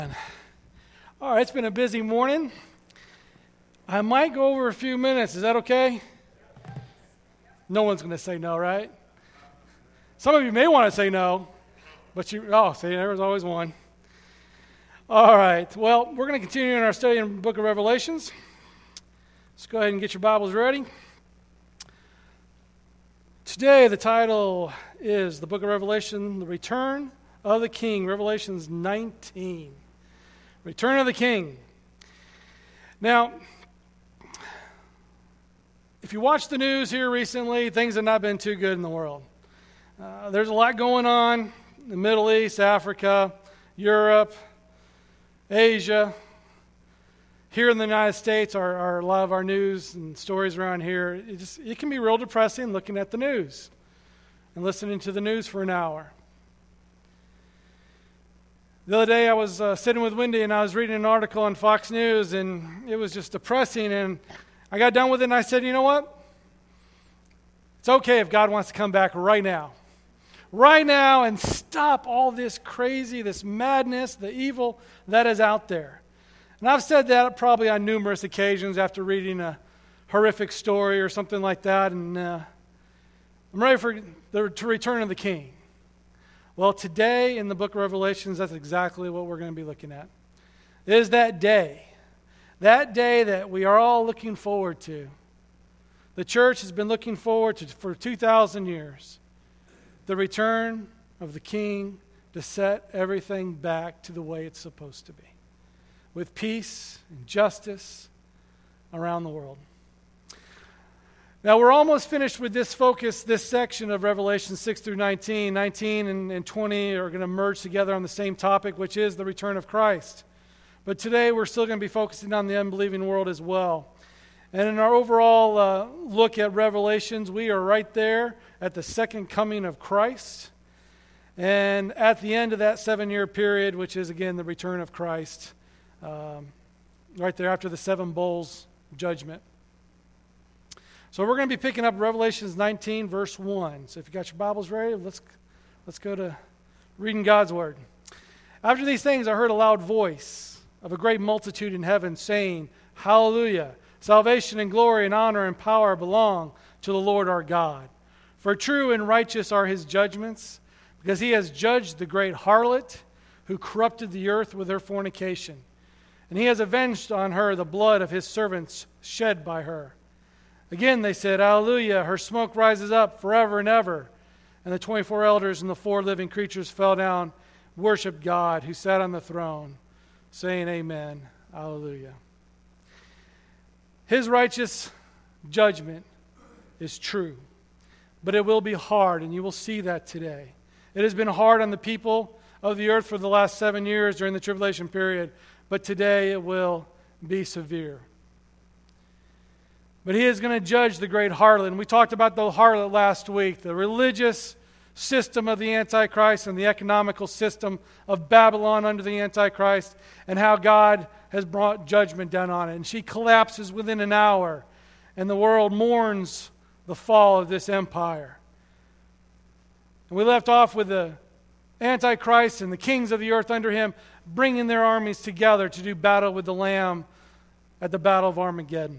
All right, it's been a busy morning. I might go over a few minutes. Is that okay? No one's going to say no, right? Some of you may want to say no, but see, there was always one. All right, well, we're going to continue in our study in the book of Revelations. Let's go ahead and get your Bibles ready. Today, the title is the book of Revelation, The Return of the King, Revelations 19. Return of the King. Now, if you watch the news here recently, things have not been too good in the world. There's a lot going on in the Middle East, Africa, Europe, Asia. Here in the United States, a lot of our news and stories around here, it can be real depressing looking at the news and listening to the news for an hour. The other day I was sitting with Wendy and I was reading an article on Fox News and it was just depressing, and I got done with it and I said, you know what? It's okay if God wants to come back right now. Right now, and stop all this crazy, this madness, the evil that is out there. And I've said that probably on numerous occasions after reading a horrific story or something like that, and I'm ready for the return of the King. Well, today in the book of Revelations, that's exactly what we're going to be looking at. It is that day that we are all looking forward to. The church has been looking forward to for 2,000 years. The return of the King to set everything back to the way it's supposed to be, with peace and justice around the world. Now, we're almost finished with this focus, this section of Revelation 6 through 19. 19 and 20 are going to merge together on the same topic, which is the return of Christ. But today, we're still going to be focusing on the unbelieving world as well. And in our overall look at Revelations, we are right there at the second coming of Christ. And at the end of that 7-year period, which is, again, the return of Christ, right there after the 7 bowls judgment. So we're going to be picking up Revelations 19, verse 1. So if you got your Bibles ready, let's go to reading God's Word. After these things, I heard a loud voice of a great multitude in heaven saying, Hallelujah! Salvation and glory and honor and power belong to the Lord our God. For true and righteous are his judgments, because he has judged the great harlot who corrupted the earth with her fornication. And he has avenged on her the blood of his servants shed by her. Again they said, Hallelujah, her smoke rises up forever and ever. And the 24 elders and the 4 living creatures fell down, worshiped God who sat on the throne, saying, Amen, Hallelujah. His righteous judgment is true, but it will be hard, and you will see that today. It has been hard on the people of the earth for the last 7 years during the tribulation period, but today it will be severe. But he is going to judge the great harlot. And we talked about the harlot last week, the religious system of the Antichrist and the economical system of Babylon under the Antichrist, and how God has brought judgment down on it. And she collapses within an hour, and the world mourns the fall of this empire. And we left off with the Antichrist and the kings of the earth under him bringing their armies together to do battle with the Lamb at the Battle of Armageddon.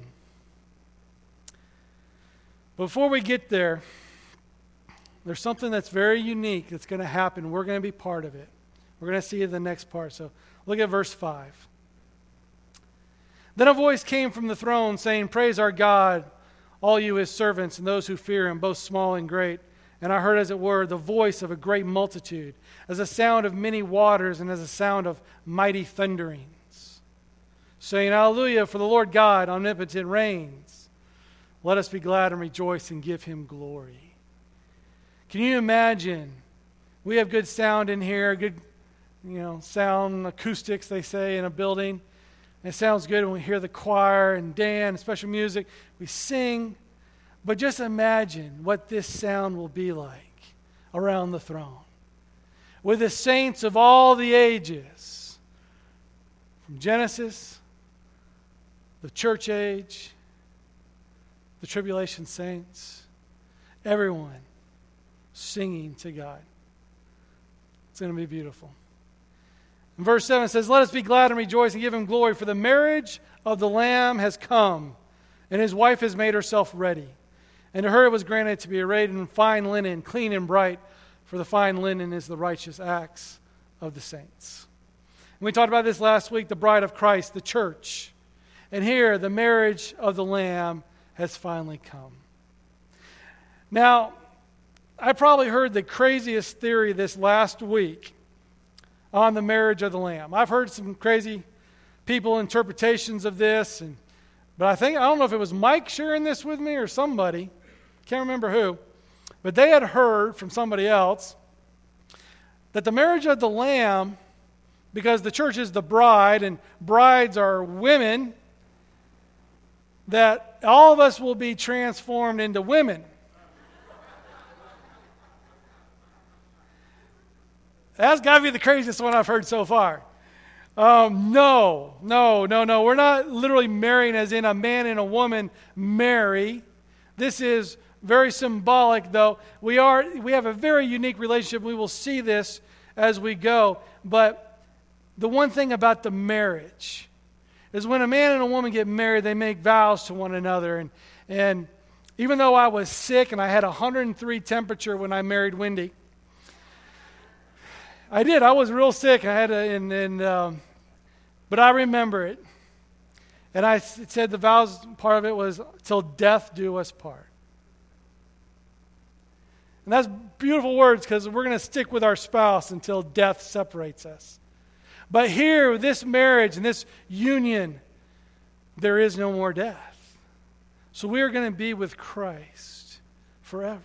Before we get there, there's something that's very unique that's going to happen. We're going to be part of it. We're going to see the next part. So look at verse 5. Then a voice came from the throne saying, Praise our God, all you his servants and those who fear him, both small and great. And I heard, as it were, the voice of a great multitude, as a sound of many waters and as a sound of mighty thunderings, saying, Hallelujah, for the Lord God omnipotent reigns. Let us be glad and rejoice and give him glory. Can you imagine? We have good sound in here, good sound acoustics, they say, in a building. It sounds good when we hear the choir and dance, special music. We sing. But just imagine what this sound will be like around the throne, with the saints of all the ages, from Genesis, the church age, the tribulation saints, everyone singing to God. It's going to be beautiful. In verse 7 it says, "Let us be glad and rejoice and give him glory, for the marriage of the Lamb has come, and his wife has made herself ready. And to her it was granted to be arrayed in fine linen, clean and bright, for the fine linen is the righteous acts of the saints." And we talked about this last week, the bride of Christ, the church. And here, the marriage of the Lamb has finally come. Now, I probably heard the craziest theory this last week on the marriage of the Lamb. I've heard some crazy people interpretations of this, but I don't know if it was Mike sharing this with me or somebody, can't remember who, but they had heard from somebody else that the marriage of the Lamb, because the church is the bride and brides are women, that all of us will be transformed into women. That's got to be the craziest one I've heard so far. No. We're not literally marrying as in a man and a woman marry. This is very symbolic, though. We have a very unique relationship. We will see this as we go. But the one thing about the marriage is when a man and a woman get married, they make vows to one another. And even though I was sick and I had 103 temperature when I married Wendy, I did. I was real sick. I had but I remember it. And I said the vows part of it was till death do us part. And that's beautiful words because we're going to stick with our spouse until death separates us. But here, this marriage and this union, there is no more death. So we are going to be with Christ forever.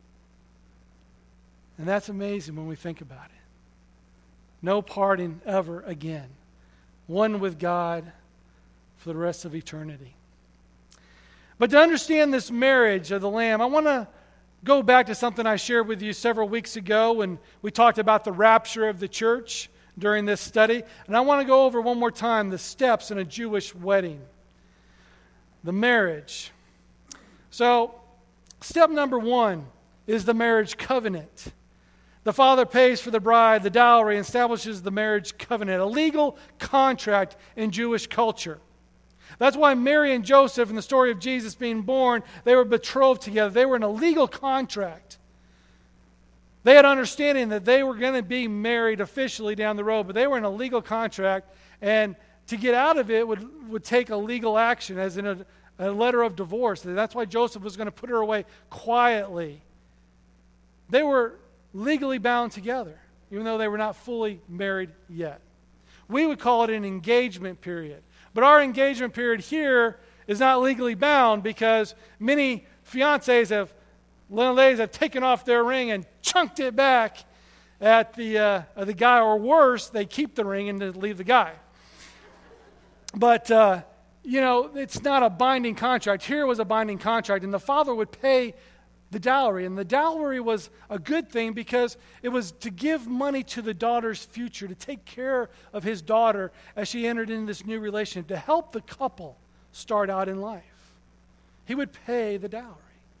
And that's amazing when we think about it. No parting ever again. One with God for the rest of eternity. But to understand this marriage of the Lamb, I want to go back to something I shared with you several weeks ago when we talked about the rapture of the church during this study. And I want to go over one more time the steps in a Jewish wedding. The marriage. So, step number 1 is the marriage covenant. The father pays for the bride, the dowry, and establishes the marriage covenant, a legal contract in Jewish culture. That's why Mary and Joseph, in the story of Jesus being born, they were betrothed together. They were in a legal contract. They had understanding that they were going to be married officially down the road, but they were in a legal contract, and to get out of it would take a legal action, as in a letter of divorce. That's why Joseph was going to put her away quietly. They were legally bound together, even though they were not fully married yet. We would call it an engagement period. But our engagement period here is not legally bound because many fiancés have taken off their ring and chunked it back at the guy, or worse, they keep the ring and leave the guy. But, it's not a binding contract. Here was a binding contract, and the father would pay the dowry. And the dowry was a good thing because it was to give money to the daughter's future, to take care of his daughter as she entered into this new relationship, to help the couple start out in life. He would pay the dowry.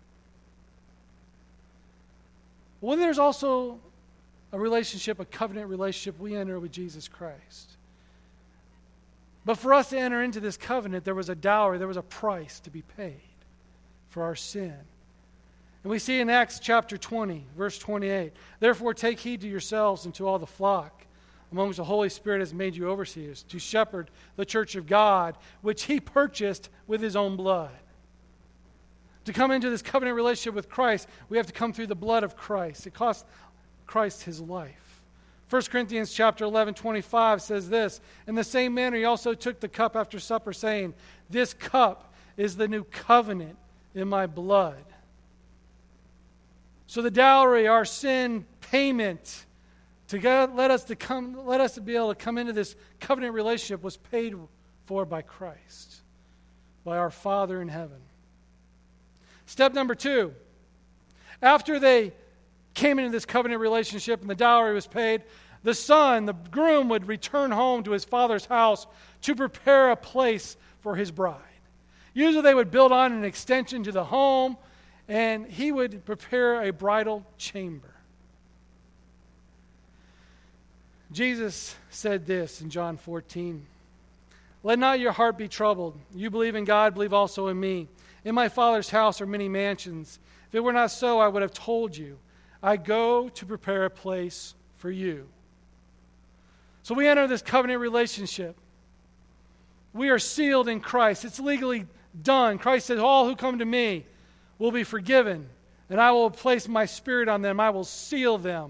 Well, there's also a relationship, a covenant relationship we enter with Jesus Christ. But for us to enter into this covenant, there was a dowry, there was a price to be paid for our sin. And we see in Acts chapter 20, verse 28, "Therefore take heed to yourselves and to all the flock, among which the Holy Spirit has made you overseers, to shepherd the church of God, which he purchased with his own blood." To come into this covenant relationship with Christ, we have to come through the blood of Christ. It cost Christ his life. 1 Corinthians chapter 11, 25 says this, "In the same manner he also took the cup after supper, saying, 'This cup is the new covenant in my blood.'" So the dowry, our sin payment, to God, let us to be able to come into this covenant relationship, was paid for by Christ, by our Father in heaven. Step number 2, after they came into this covenant relationship and the dowry was paid, the groom would return home to his father's house to prepare a place for his bride. Usually they would build on an extension to the home, and he would prepare a bridal chamber. Jesus said this in John 14. Let not your heart be troubled. You believe in God, believe also in me. In my Father's house are many mansions. If it were not so, I would have told you. I go to prepare a place for you. So we enter this covenant relationship. We are sealed in Christ. It's legally done. Christ said, all who come to me will be forgiven, and I will place my Spirit on them. I will seal them.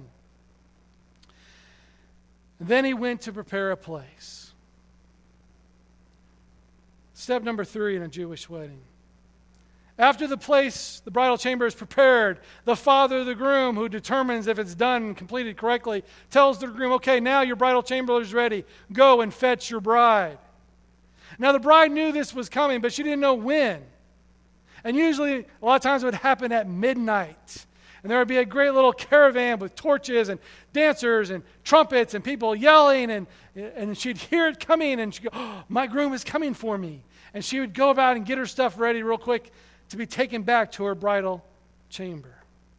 And then he went to prepare a place. Step number 3 in a Jewish wedding. After the place, the bridal chamber is prepared, the father of the groom, who determines if it's done and completed correctly, tells the groom, okay, now your bridal chamber is ready. Go and fetch your bride. Now the bride knew this was coming, but she didn't know when. And usually, a lot of times it would happen at midnight. And there would be a great little caravan with torches and dancers and trumpets and people yelling. And she'd hear it coming and she'd go, oh, my groom is coming for me. And she would go about and get her stuff ready real quick to be taken back to her bridal chamber.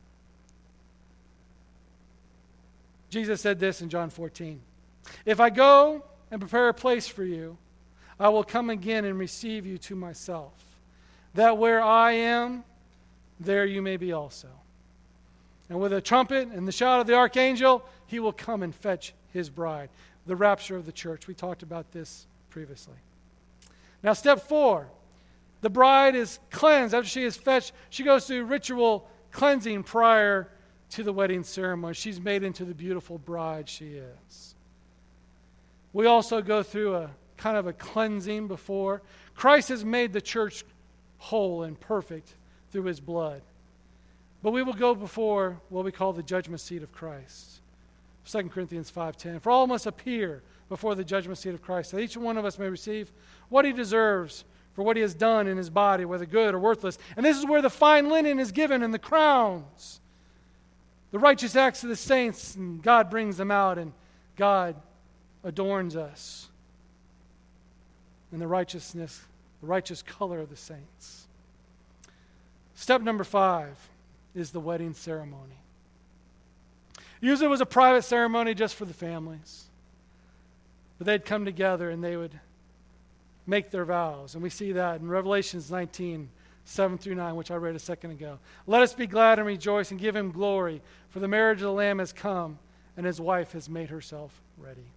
Jesus said this in John 14. If I go and prepare a place for you, I will come again and receive you to myself, that where I am, there you may be also. And with a trumpet and the shout of the archangel, he will come and fetch his bride. The rapture of the church. We talked about this previously. Now, step 4. The bride is cleansed. After she is fetched, she goes through ritual cleansing prior to the wedding ceremony. She's made into the beautiful bride she is. We also go through a kind of a cleansing before. Christ has made the church whole and perfect through his blood. But we will go before what we call the judgment seat of Christ. 2 Corinthians 5:10. For all must appear before the judgment seat of Christ, that each one of us may receive what he deserves for what he has done in his body, whether good or worthless. And this is where the fine linen is given and the crowns. The righteous acts of the saints, and God brings them out, and God adorns us in the righteousness, the righteous color of the saints. Step number 5 is the wedding ceremony. Usually it was a private ceremony just for the families. But they'd come together and they would make their vows. And we see that in Revelations 19, 7 through 9, which I read a second ago. Let us be glad and rejoice and give him glory, for the marriage of the Lamb has come, and his wife has made herself ready.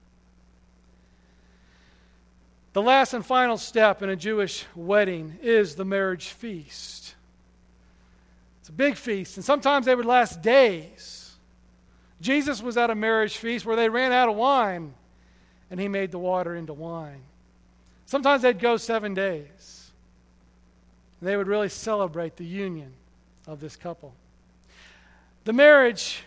The last and final step in a Jewish wedding is the marriage feast. It's a big feast, and sometimes they would last days. Jesus was at a marriage feast where they ran out of wine, and he made the water into wine. Sometimes they'd go 7 days. They would really celebrate the union of this couple. The marriage,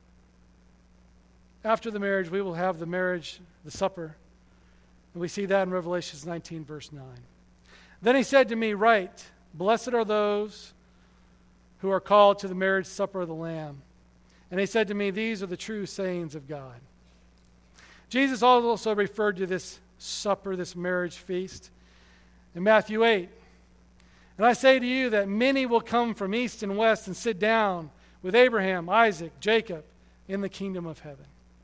after the marriage, we will have the marriage, the supper. And we see that in Revelation 19, verse 9. Then he said to me, write, blessed are those who are called to the marriage supper of the Lamb. And he said to me, these are the true sayings of God. Jesus also referred to this supper, this marriage feast, in Matthew 8. And I say to you that many will come from east and west and sit down with Abraham, Isaac, Jacob in the kingdom of heaven.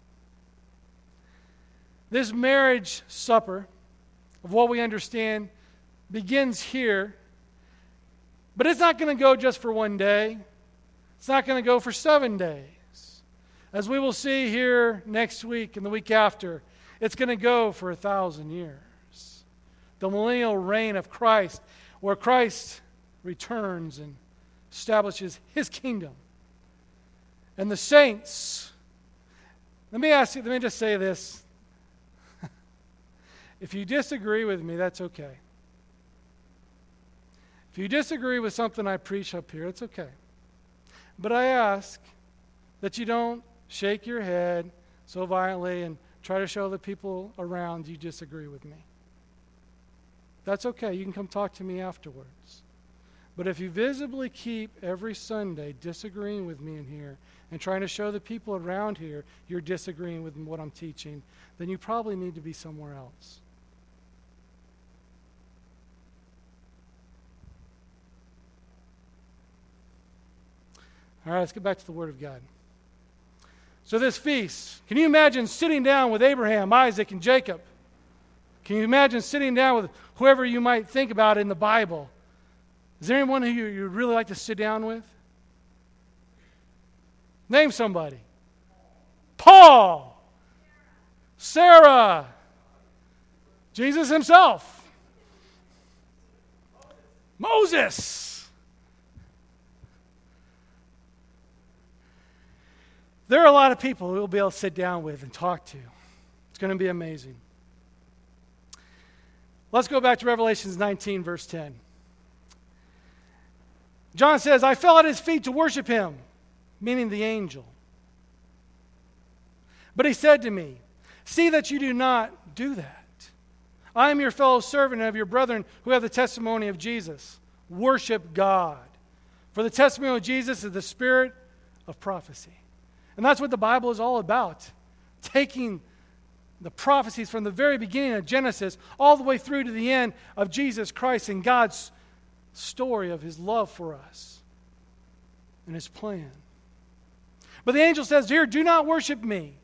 This marriage supper, of what we understand, begins here, but it's not going to go just for one day. It's not going to go for 7 days. As we will see here next week and the week after, it's going to go for 1,000 years. The millennial reign of Christ, where Christ returns and establishes his kingdom. And the saints, let me just say this. If you disagree with me, that's okay. If you disagree with something I preach up here, it's okay. But I ask that you don't shake your head so violently and try to show the people around you disagree with me. That's okay. You can come talk to me afterwards. But if you visibly keep every Sunday disagreeing with me in here and trying to show the people around here you're disagreeing with what I'm teaching, then you probably need to be somewhere else. All right, let's get back to the Word of God. So this feast, can you imagine sitting down with Abraham, Isaac, and Jacob? Can you imagine sitting down with whoever you might think about in the Bible? Is there anyone who you'd really like to sit down with? Name somebody. Paul. Sarah. Jesus himself. Moses. There are a lot of people who we'll be able to sit down with and talk to. It's going to be amazing. Let's go back to Revelation 19, verse 10. John says, I fell at his feet to worship him, meaning the angel. But he said to me, see that you do not do that. I am your fellow servant and of your brethren who have the testimony of Jesus. Worship God. For the testimony of Jesus is the spirit of prophecy. And that's what the Bible is all about. Taking the prophecies from the very beginning of Genesis all the way through to the end of Jesus Christ and God's story of his love for us and his plan. But the angel says here, do not worship me.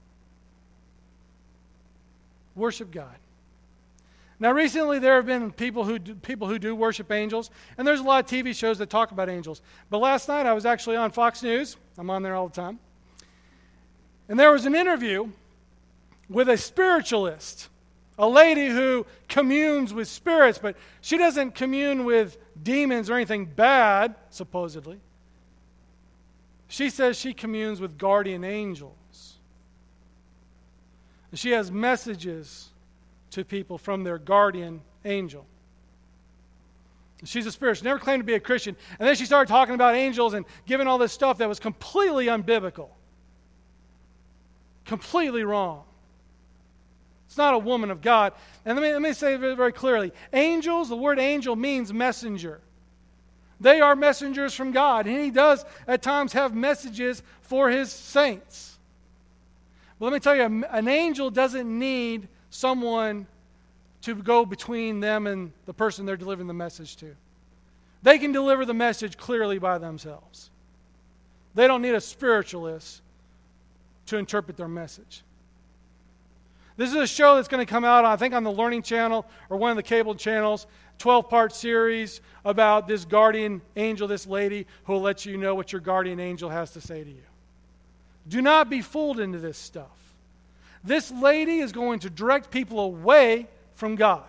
Worship God. Now recently there have been people who do worship angels, and there's a lot of TV shows that talk about angels. But last night I was actually on Fox News. I'm on there all the time. And there was an interview with a spiritualist, a lady who communes with spirits, but she doesn't commune with demons or anything bad, supposedly. She says she communes with guardian angels. And she has messages to people from their guardian angel. She's a spirit. She never claimed to be a Christian. And then she started talking about angels and giving all this stuff that was completely unbiblical. Completely wrong. It's not a woman of God. And let me say it very, very clearly. Angels, the word angel means messenger. They are messengers from God. And he does at times have messages for his saints. But let me tell you, an angel doesn't need someone to go between them and the person they're delivering the message to. They can deliver the message clearly by themselves. They don't need a spiritualist to interpret their message. This is a show that's going to come out, I think, on the Learning Channel or one of the cable channels, 12-part series about this guardian angel, this lady who will let you know what your guardian angel has to say to you. Do not be fooled into this stuff. This lady is going to direct people away from God.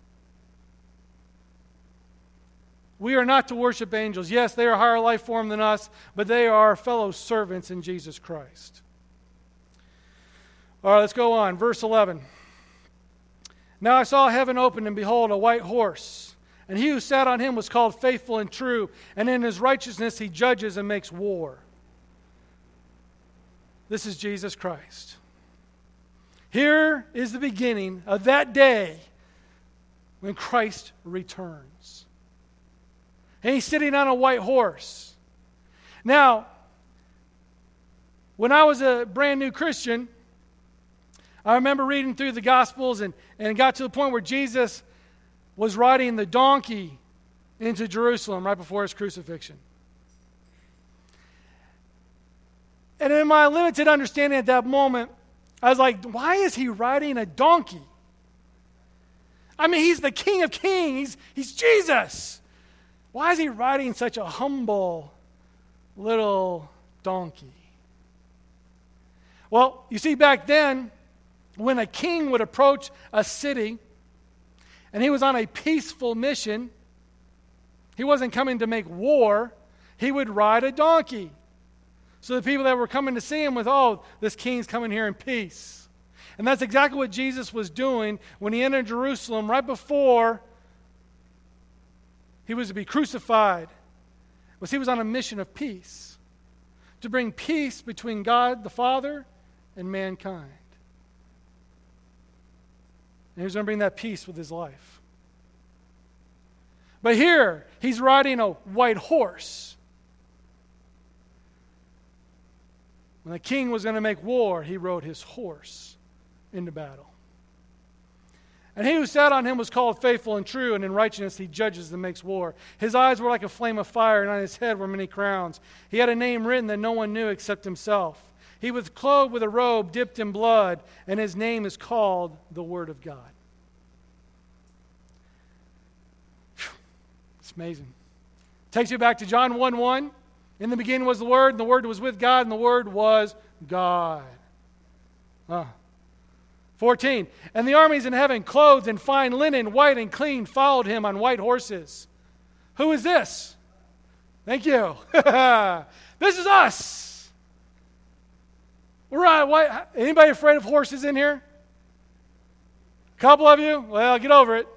We are not to worship angels. Yes, they are a higher life form than us, but they are our fellow servants in Jesus Christ. All right, let's go on. Verse 11. Now I saw heaven open, and behold, a white horse. And he who sat on him was called Faithful and True, and in his righteousness he judges and makes war. This is Jesus Christ. Here is the beginning of that day when Christ returns. And he's sitting on a white horse. Now, when I was a brand new Christian, I remember reading through the Gospels and got to the point where Jesus was riding the donkey into Jerusalem right before his crucifixion. And in my limited understanding at that moment, I was like, why is he riding a donkey? I mean, he's the King of Kings. He's Jesus. Why is he riding such a humble little donkey? Well, you see, back then, when a king would approach a city and he was on a peaceful mission, he wasn't coming to make war, he would ride a donkey. So the people that were coming to see him with, oh, this king's coming here in peace. And that's exactly what Jesus was doing when he entered Jerusalem right before he was to be crucified. Was he was on a mission of peace, to bring peace between God the Father and mankind. And he was going to bring that peace with his life. But here, he's riding a white horse. When the king was going to make war, he rode his horse into battle. And he who sat on him was called Faithful and True, and in righteousness he judges and makes war. His eyes were like a flame of fire, and on his head were many crowns. He had a name written that no one knew except himself. He was clothed with a robe dipped in blood, and his name is called the Word of God. It's amazing. Takes you back to John 1:1. In the beginning was the Word, and the Word was with God, and the Word was God. 14. And the armies in heaven, clothed in fine linen, white and clean, followed him on white horses. Who is this? Thank you. This is us. Anybody afraid of horses in here? A couple of you? Well, get over it.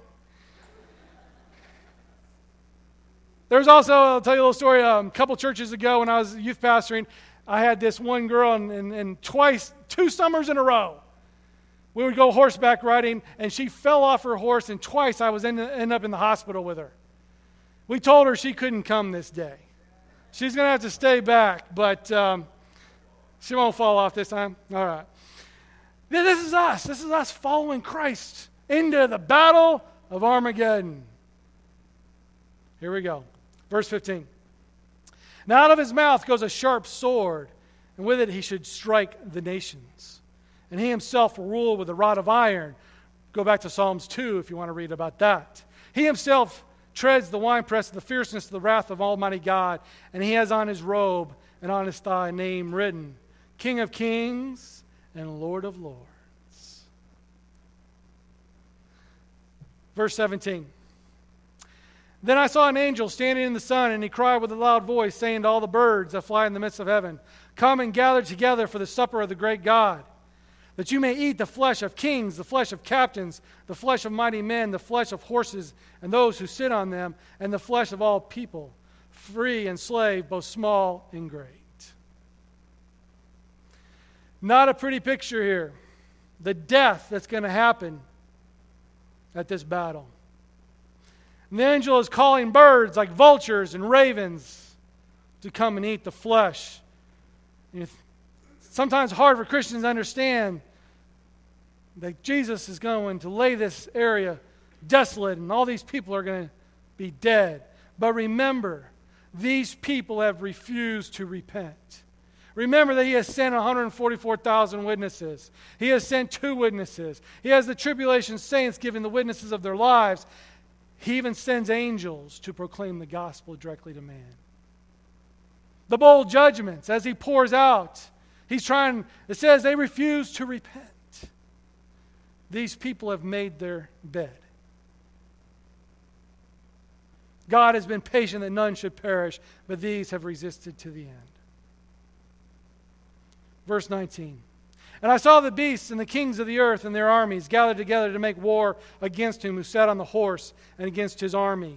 There's also, I'll tell you a little story, a couple churches ago when I was youth pastoring, I had this one girl, and twice, 2 summers in a row, we would go horseback riding, and she fell off her horse, and twice I was end up in the hospital with her. We told her she couldn't come this day. She's going to have to stay back, but she won't fall off this time. All right. This is us. This is us following Christ into the battle of Armageddon. Here we go. Verse 15. Now out of his mouth goes a sharp sword, and with it he should strike the nations. And he himself will rule with a rod of iron. Go back to Psalms 2 if you want to read about that. He himself treads the winepress of the fierceness of the wrath of Almighty God, and he has on his robe and on his thigh a name written, King of Kings and Lord of Lords. Verse 17. Then I saw an angel standing in the sun, and he cried with a loud voice, saying to all the birds that fly in the midst of heaven, Come and gather together for the supper of the great God, that you may eat the flesh of kings, the flesh of captains, the flesh of mighty men, the flesh of horses and those who sit on them, and the flesh of all people, free and slave, both small and great. Not a pretty picture here. The death that's going to happen at this battle. And the angel is calling birds like vultures and ravens to come and eat the flesh. It's sometimes hard for Christians to understand that Jesus is going to lay this area desolate and all these people are going to be dead. But remember, these people have refused to repent. Remember that he has sent 144,000 witnesses. He has sent 2 witnesses. He has the tribulation saints giving the witnesses of their lives. He even sends angels to proclaim the gospel directly to man. The bowl judgments as he pours out, it says they refuse to repent. These people have made their bed. God has been patient that none should perish, but these have resisted to the end. Verse 19. And I saw the beasts and the kings of the earth and their armies gathered together to make war against him who sat on the horse and against his army.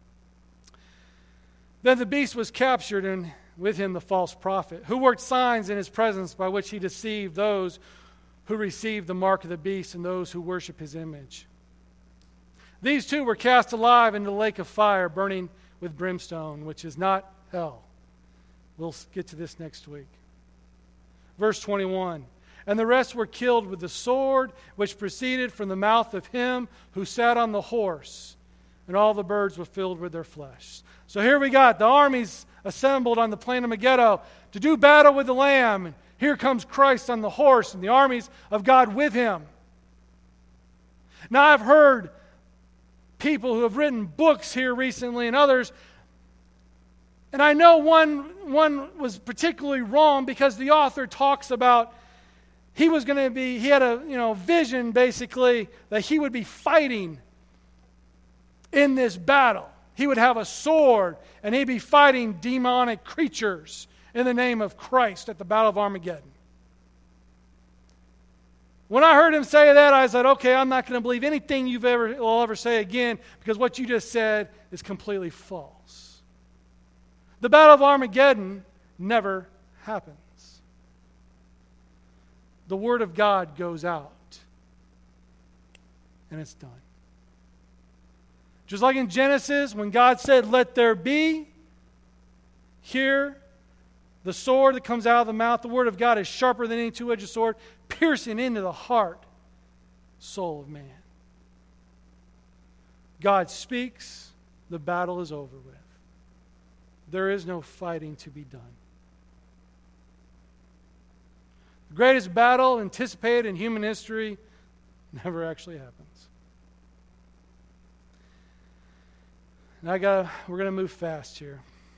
Then the beast was captured, and with him the false prophet, who worked signs in his presence by which he deceived those who received the mark of the beast and those who worship his image. These 2 were cast alive into the lake of fire, burning with brimstone, which is not hell. We'll get to this next week. Verse 21. And the rest were killed with the sword which proceeded from the mouth of him who sat on the horse, and all the birds were filled with their flesh. So here we got the armies assembled on the plain of Megiddo to do battle with the Lamb. And here comes Christ on the horse and the armies of God with him. Now I've heard people who have written books here recently and others, and I know one was particularly wrong because the author talks about he had a vision basically that he would be fighting in this battle. He would have a sword and he'd be fighting demonic creatures in the name of Christ at the Battle of Armageddon. When I heard him say that, I said, okay, I'm not going to believe anything will ever say again because what you just said is completely false. The Battle of Armageddon never happens. The Word of God goes out, and it's done. Just like in Genesis, when God said, let there be, here, the sword that comes out of the mouth, the Word of God is sharper than any 2-edged sword, piercing into the heart, soul of man. God speaks, the battle is over with. There is no fighting to be done. The greatest battle anticipated in human history never actually happens. And we're going to move fast here.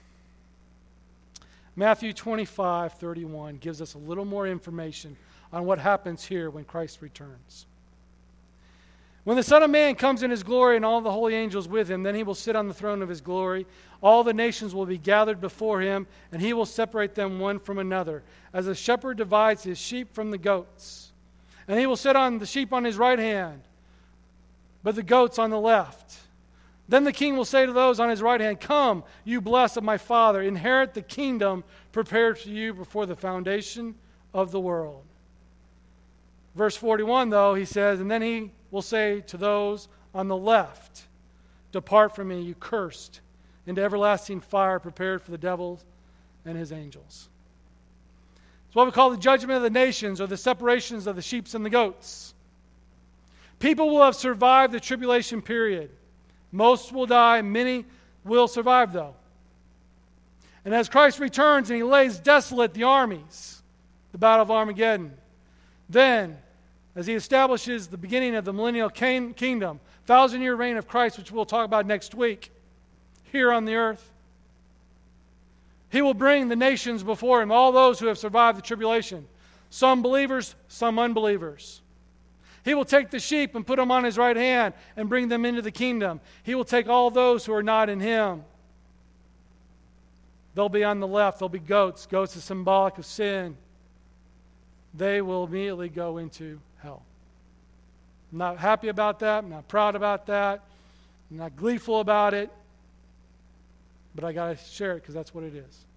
Matthew 25:31 gives us a little more information on what happens here when Christ returns. When the Son of Man comes in his glory and all the holy angels with him, then he will sit on the throne of his glory. All the nations will be gathered before him, and he will separate them one from another, as a shepherd divides his sheep from the goats. And he will sit on the sheep on his right hand, but the goats on the left. Then the king will say to those on his right hand, "Come, you blessed of my Father, inherit the kingdom prepared for you before the foundation of the world." Verse 41, though, he says, "And then he will say to those on the left, 'Depart from me, you cursed, into everlasting fire prepared for the devil and his angels.'" It's what we call the judgment of the nations, or the separations of the sheep and the goats. People will have survived the tribulation period. Most will die, many will survive, though. And as Christ returns and he lays desolate the armies, the battle of Armageddon, then, as he establishes the beginning of the millennial kingdom, 1,000-year reign of Christ, which we'll talk about next week, here on the earth, he will bring the nations before him, all those who have survived the tribulation, some believers, some unbelievers. He will take the sheep and put them on his right hand and bring them into the kingdom. He will take all those who are not in him. They'll be on the left. They'll be goats. Goats are symbolic of sin. They will immediately go into hell. I'm not happy about that. I'm not proud about that. I'm not gleeful about it. But I got to share it because that's what it is.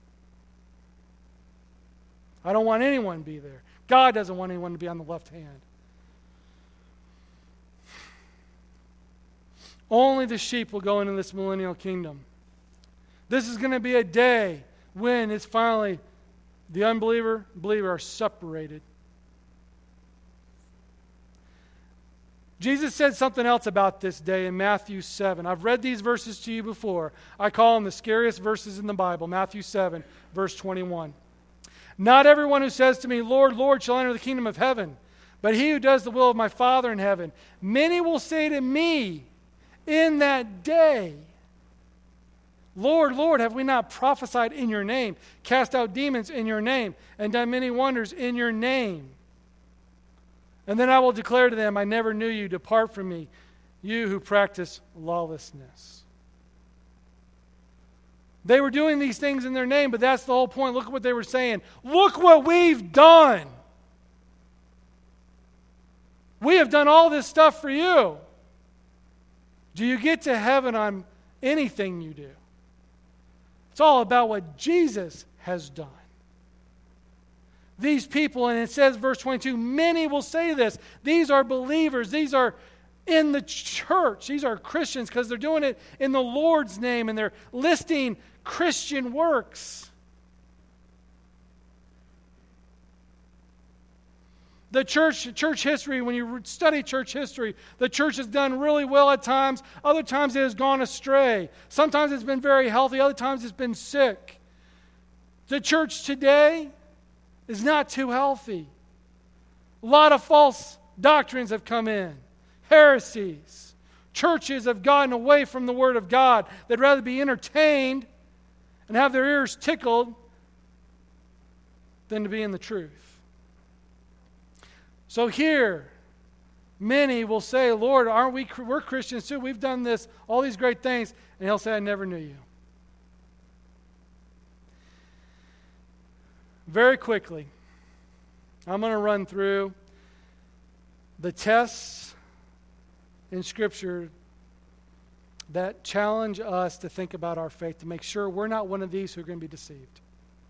I don't want anyone to be there. God doesn't want anyone to be on the left hand. Only the sheep will go into this millennial kingdom. This is going to be a day when it's finally the unbeliever and believer are separated. Jesus said something else about this day in Matthew 7. I've read these verses to you before. I call them the scariest verses in the Bible. Matthew 7, verse 21. "Not everyone who says to me, 'Lord, Lord,' shall enter the kingdom of heaven, but he who does the will of my Father in heaven. Many will say to me in that day, 'Lord, Lord, have we not prophesied in your name, cast out demons in your name, and done many wonders in your name?' And then I will declare to them, 'I never knew you. Depart from me, you who practice lawlessness.'" They were doing these things in their name, but that's the whole point. Look at what they were saying. Look what we've done. We have done all this stuff for you. Do you get to heaven on anything you do? It's all about what Jesus has done. These people, and it says, verse 22, many will say this. These are believers. These are in the church. These are Christians because they're doing it in the Lord's name and they're listing Christian works. The church history, when you study church history, the church has done really well at times. Other times it has gone astray. Sometimes it's been very healthy. Other times it's been sick. The church today is not too healthy. A lot of false doctrines have come in. Heresies. Churches have gotten away from the Word of God. They'd rather be entertained and have their ears tickled than to be in the truth. So here, many will say, "Lord, aren't we're Christians too. We've done this, all these great things." And he'll say, "I never knew you." Very quickly, I'm going to run through the tests in Scripture that challenge us to think about our faith, to make sure we're not one of these who are going to be deceived.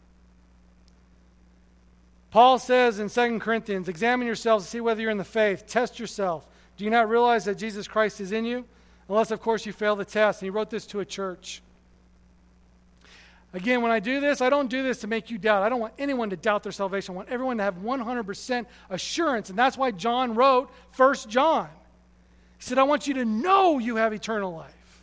Paul says in 2 Corinthians, "Examine yourselves to see whether you're in the faith. Test yourself. Do you not realize that Jesus Christ is in you? Unless, of course, you fail the test." And he wrote this to a church. Again, when I do this, I don't do this to make you doubt. I don't want anyone to doubt their salvation. I want everyone to have 100% assurance. And that's why John wrote 1 John. He said, "I want you to know you have eternal life."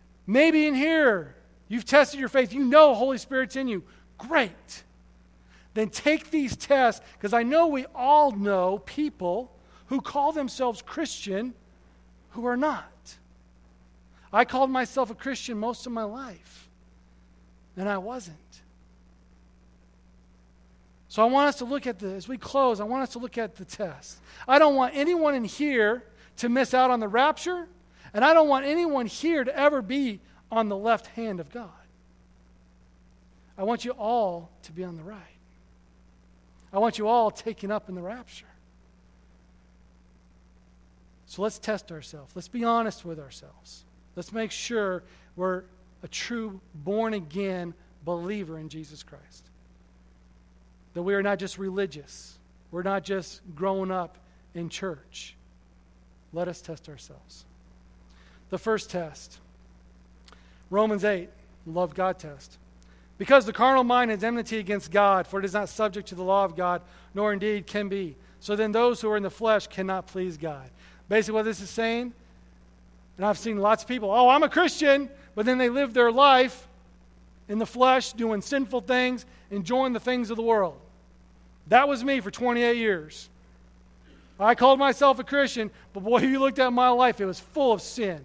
Maybe in here, you've tested your faith. You know Holy Spirit's in you. Great. then take these tests, because I know we all know people who call themselves Christian who are not. I called myself a Christian most of my life, and I wasn't. So I want us to look at as we close, I want us to look at the test. I don't want anyone in here to miss out on the rapture, and I don't want anyone here to ever be on the left hand of God. I want you all to be on the right. I want you all taken up in the rapture. So let's test ourselves. Let's be honest with ourselves. Let's make sure we're a true born-again believer in Jesus Christ. That we are not just religious. We're not just growing up in church. Let us test ourselves. The first test, Romans 8, love God test. Because the carnal mind is enmity against God, for it is not subject to the law of God, nor indeed can be. So then those who are in the flesh cannot please God. Basically what this is saying, and I've seen lots of people, I'm a Christian, but then they live their life in the flesh, doing sinful things, enjoying the things of the world. That was me for 28 years. I called myself a Christian, but boy, you looked at my life, it was full of sin.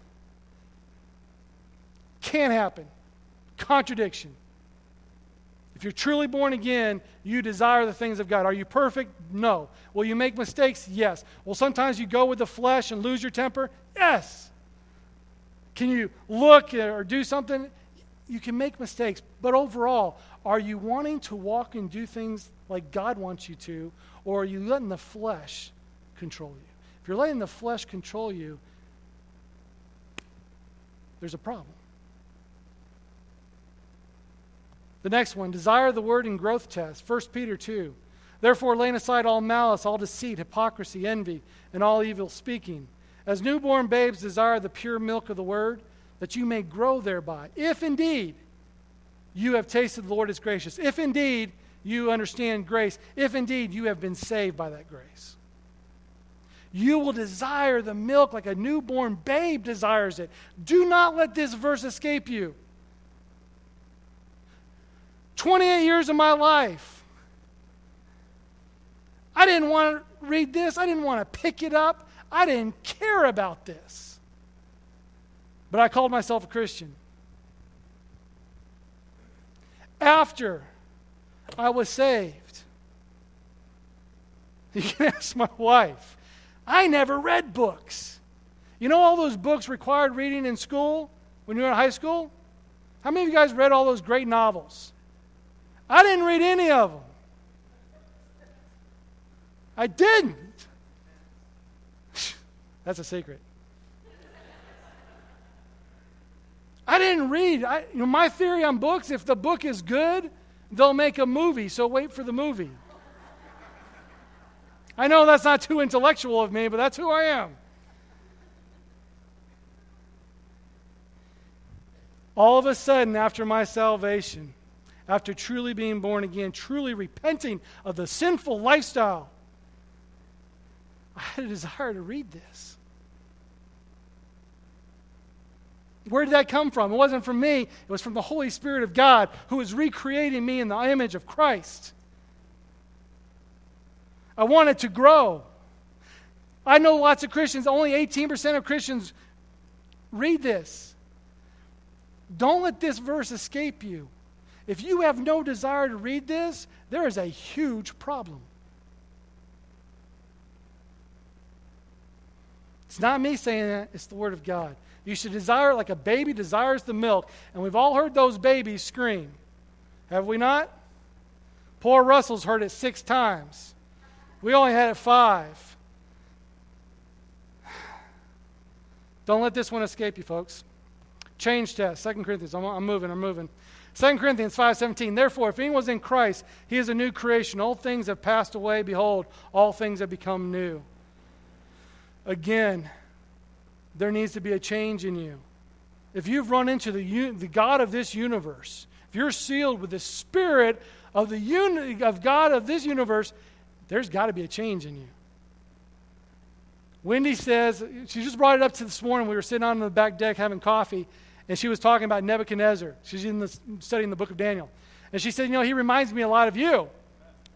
Can't happen. Contradiction. If you're truly born again, you desire the things of God. Are you perfect? No. Will you make mistakes? Yes. Will sometimes you go with the flesh and lose your temper? Yes. Can you look or do something? You can make mistakes. But overall, are you wanting to walk and do things like God wants you to, or are you letting the flesh control you? If you're letting the flesh control you, there's a problem. The next one, desire the word and growth test. 1 Peter 2. Therefore, laying aside all malice, all deceit, hypocrisy, envy, and all evil speaking. As newborn babes desire the pure milk of the word, that you may grow thereby. If indeed you have tasted the Lord is gracious. If indeed you understand grace. If indeed you have been saved by that grace. You will desire the milk like a newborn babe desires it. Do not let this verse escape you. 28 years of my life, I didn't want to read this. I didn't want to pick it up. I didn't care about this. But I called myself a Christian. After I was saved, you can ask my wife, I never read books. You know all those books required reading in school when you were in high school? How many of you guys read all those great novels? I didn't read any of them. I didn't. That's a secret. I didn't read. My theory on books, if the book is good, they'll make a movie, so wait for the movie. I know that's not too intellectual of me, but that's who I am. All of a sudden, after my salvation, after truly being born again, truly repenting of the sinful lifestyle, I had a desire to read this. Where did that come from? It wasn't from me. It was from the Holy Spirit of God who was recreating me in the image of Christ. I wanted to grow. I know lots of Christians, only 18% of Christians read this. Don't let this verse escape you. If you have no desire to read this, there is a huge problem. It's not me saying that, it's the Word of God. You should desire it like a baby desires the milk. And we've all heard those babies scream. Have we not? Poor Russell's heard it 6 times. We only had it 5. Don't let this one escape you, folks. Change test, 2 Corinthians. I'm moving. 2 Corinthians 5:17. Therefore, if anyone's in Christ, he is a new creation. Old things have passed away. Behold, all things have become new. Again, there needs to be a change in you. If you've run into the God of this universe, if you're sealed with the Spirit of of God of this universe, there's got to be a change in you. Wendy says, she just brought it up to this morning. We were sitting on the back deck having coffee, and she was talking about Nebuchadnezzar. She's studying the book of Daniel. And she said, he reminds me a lot of you.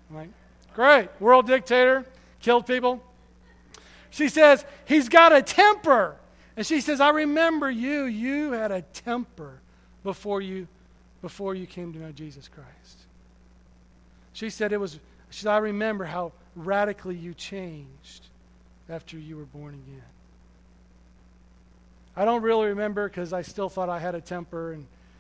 I'm like, great, world dictator, killed people. She says, he's got a temper. And she says, I remember you. You had a temper before you came to know Jesus Christ. She said, I remember how radically you changed after you were born again. I don't really remember because I still thought I had a temper,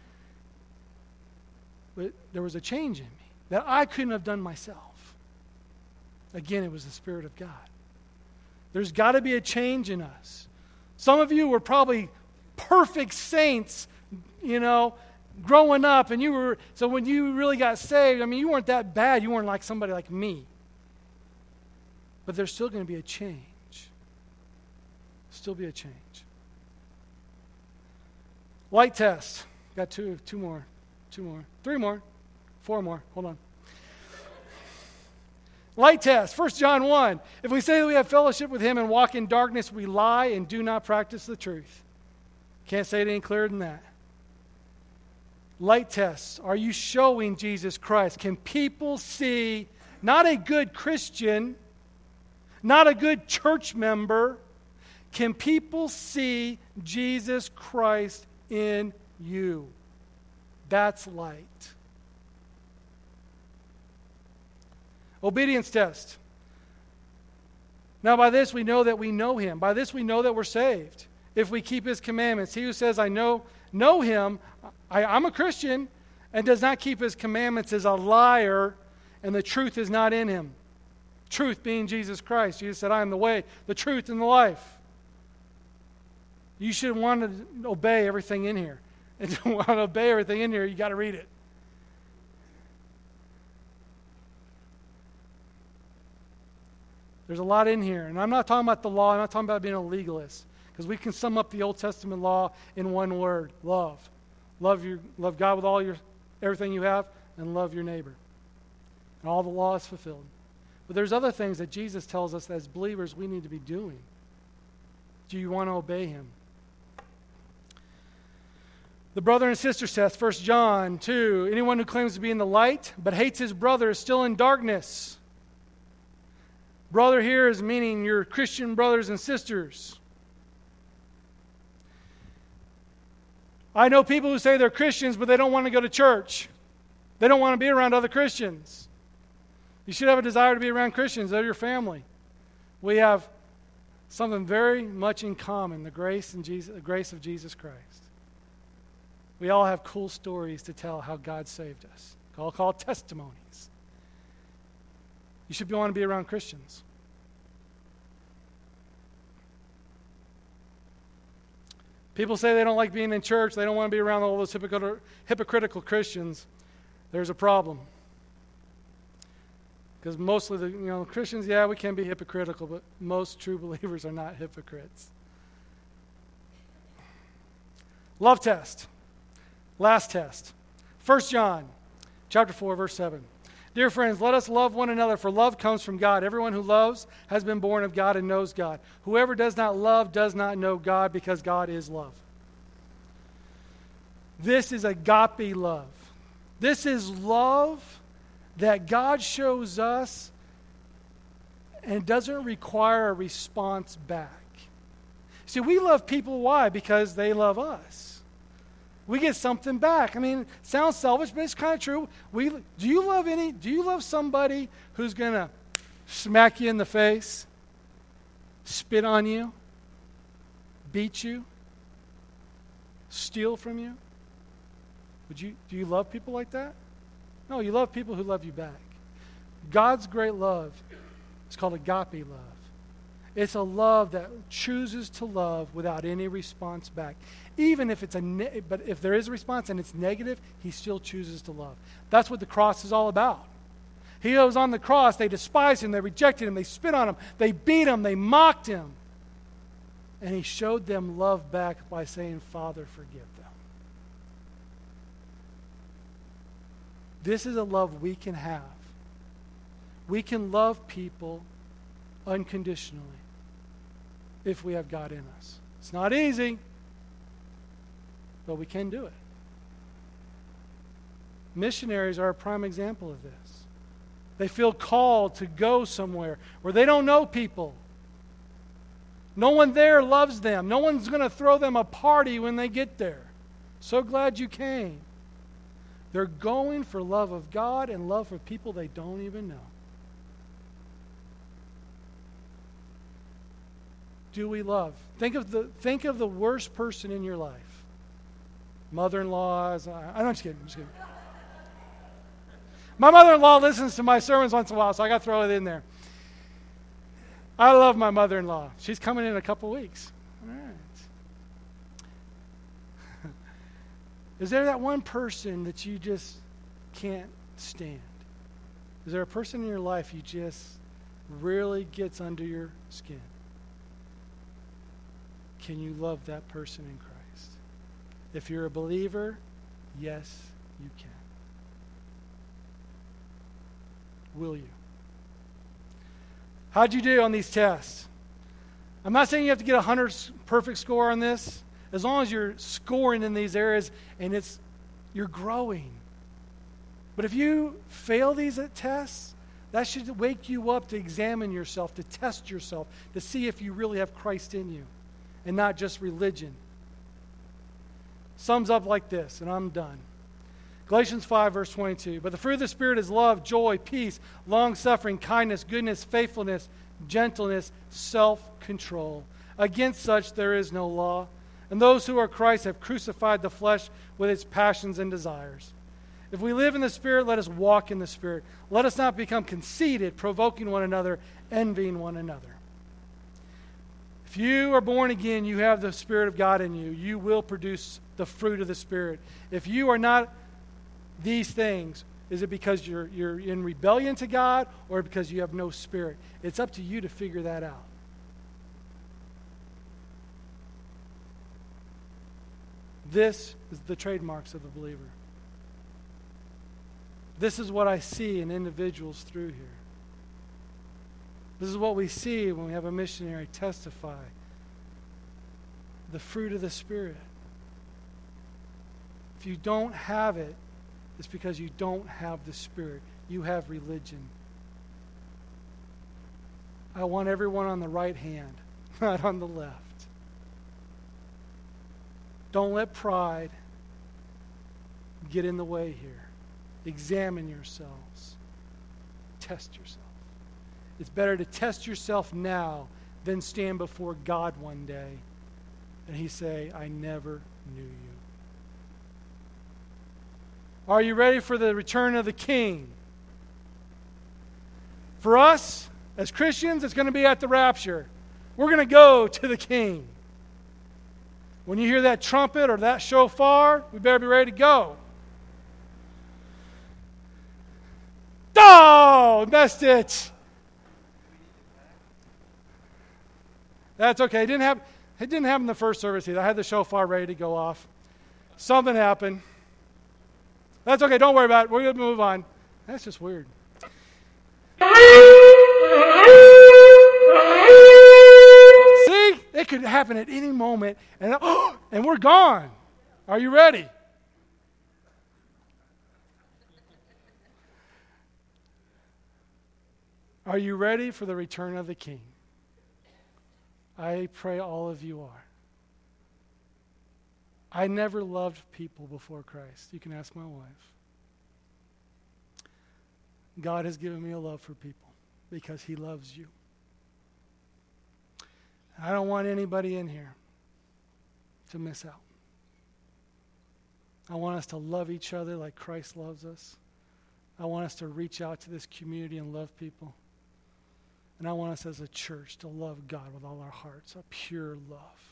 but there was a change in me that I couldn't have done myself. Again, it was the Spirit of God. There's got to be a change in us. Some of you were probably perfect saints, growing up, and so when you really got saved, you weren't that bad. You weren't like somebody like me. But there's still going to be a change. Still be a change. Light test. Got two more, 3 more, 4 more. Hold on. Light test. 1 John 1. If we say that we have fellowship with him and walk in darkness, we lie and do not practice the truth. Can't say it any clearer than that. Light tests. Are you showing Jesus Christ? Can people see not a good Christian, not a good church member? Can people see Jesus Christ in you? That's light. Obedience test. Now by this we know that we know him. By this we know that we're saved. If we keep his commandments. He who says, I know him, I'm a Christian, and does not keep his commandments is a liar, and the truth is not in him. Truth being Jesus Christ. Jesus said, I am the way, the truth, and the life. You should want to obey everything in here. And to want to obey everything in here, you got to read it. There's a lot in here. And I'm not talking about the law. I'm not talking about being a legalist. Because we can sum up the Old Testament law in one word: love. Love God with everything you have, and love your neighbor. And all the law is fulfilled. But there's other things that Jesus tells us as believers we need to be doing. Do you want to obey him? The brother and sister test, 1 John 2. Anyone who claims to be in the light but hates his brother is still in darkness. Brother here is meaning your Christian brothers and sisters. I know people who say they're Christians, but they don't want to go to church. They don't want to be around other Christians. You should have a desire to be around Christians. They're your family. We have something very much in common, the grace of Jesus Christ. We all have cool stories to tell how God saved us. All called testimonies. You should want to be around Christians. People say they don't like being in church. They don't want to be around all those hypocritical Christians. There's a problem. Because mostly the Christians, yeah, we can be hypocritical, but most true believers are not hypocrites. Love test. Last test. 1 John chapter 4, verse 7. Dear friends, let us love one another, for love comes from God. Everyone who loves has been born of God and knows God. Whoever does not love does not know God, because God is love. This is agape love. This is love that God shows us and doesn't require a response back. See, we love people, why? Because they love us. We get something back. It sounds selfish, but it's kind of true. Do you love somebody who's going to smack you in the face, spit on you, beat you, steal from you? Do you love people like that? No, you love people who love you back. God's great love is called agape love. It's a love that chooses to love without any response back. Even if but if there is a response and it's negative, he still chooses to love. That's what the cross is all about. He was on the cross. They despised him. They rejected him. They spit on him. They beat him. They mocked him. And he showed them love back by saying, Father, forgive them. This is a love we can have. We can love people unconditionally if we have God in us. It's not easy, but we can do it. Missionaries are a prime example of this. They feel called to go somewhere where they don't know people. No one there loves them. No one's going to throw them a party when they get there. So glad you came. They're going for love of God and love for people they don't even know. Do we love? Think of the worst person in your life. Mother-in-law. I'm just kidding. My mother-in-law listens to my sermons once in a while, so I got to throw it in there. I love my mother-in-law. She's coming in a couple weeks. All right. Is there that one person that you just can't stand? Is there a person in your life you just really gets under your skin? Can you love that person in Christ? If you're a believer, yes, you can. Will you? How'd you do on these tests? I'm not saying you have to get a 100 perfect score on this. As long as you're scoring in these areas and you're growing. But if you fail these tests, that should wake you up to examine yourself, to test yourself, to see if you really have Christ in you and not just religion. Sums up like this, and I'm done. Galatians 5, verse 22. But the fruit of the Spirit is love, joy, peace, long-suffering, kindness, goodness, faithfulness, gentleness, self-control. Against such there is no law. And those who are Christ have crucified the flesh with its passions and desires. If we live in the Spirit, let us walk in the Spirit. Let us not become conceited, provoking one another, envying one another. If you are born again, you have the Spirit of God in you. You will produce the fruit of the Spirit. If you are not these things, is it because you're in rebellion to God or because you have no Spirit? It's up to you to figure that out. This is the trademarks of the believer. This is what I see in individuals through here. This is what we see when we have a missionary testify. The fruit of the Spirit. If you don't have it, it's because you don't have the Spirit. You have religion. I want everyone on the right hand, not on the left. Don't let pride get in the way here. Examine yourselves. Test yourself. It's better to test yourself now than stand before God one day and He say, I never knew you. Are you ready for the return of the King? For us, as Christians, it's going to be at the rapture. We're going to go to the King. When you hear that trumpet or that shofar, we better be ready to go. Oh, missed it. That's okay. It didn't happen in the first service either. I had the shofar ready to go off. Something happened. That's okay. Don't worry about it. We're going to move on. That's just weird. See? It could happen at any moment, and we're gone. Are you ready? Are you ready for the return of the King? I pray all of you are. I never loved people before Christ. You can ask my wife. God has given me a love for people because He loves you. I don't want anybody in here to miss out. I want us to love each other like Christ loves us. I want us to reach out to this community and love people. And I want us as a church to love God with all our hearts, a pure love.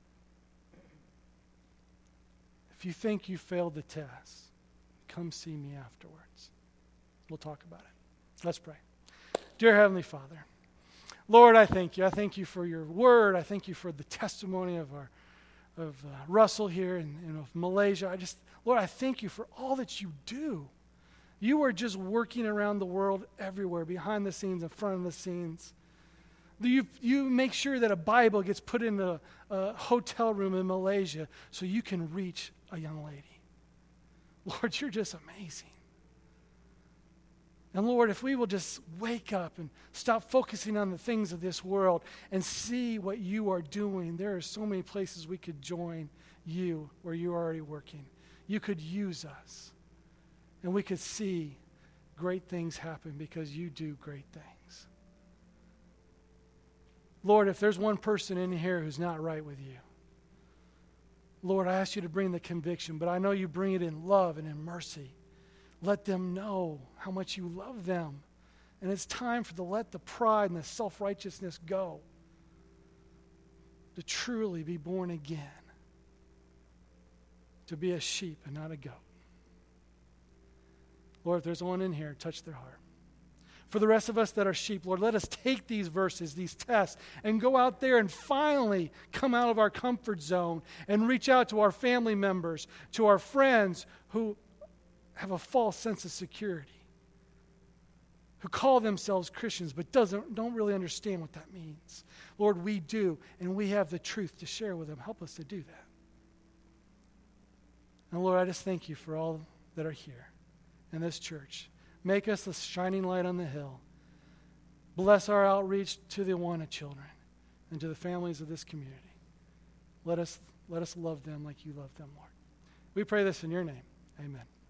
If you think you failed the test, come see me afterwards. We'll talk about it. Let's pray. Dear Heavenly Father, Lord, I thank you. I thank you for your word. I thank you for the testimony of Russell here and of Malaysia. Lord, I thank you for all that you do. You are just working around the world everywhere, behind the scenes, in front of the scenes. You make sure that a Bible gets put in a hotel room in Malaysia so you can reach a young lady. Lord, you're just amazing. And Lord, if we will just wake up and stop focusing on the things of this world and see what you are doing, there are so many places we could join you where you're already working. You could use us, and we could see great things happen because you do great things. Lord, if there's one person in here who's not right with you, Lord, I ask you to bring the conviction, but I know you bring it in love and in mercy. Let them know how much you love them. And it's time to let the pride and the self-righteousness go. To truly be born again. To be a sheep and not a goat. Lord, if there's one in here, touch their heart. For the rest of us that are sheep, Lord, let us take these verses, these tests, and go out there and finally come out of our comfort zone and reach out to our family members, to our friends who have a false sense of security, who call themselves Christians but don't really understand what that means. Lord, we do, and we have the truth to share with them. Help us to do that. And Lord, I just thank you for all that are here in this church. Make us the shining light on the hill. Bless our outreach to the Awana children and to the families of this community. Let us love them like you love them, Lord. We pray this in your name. Amen.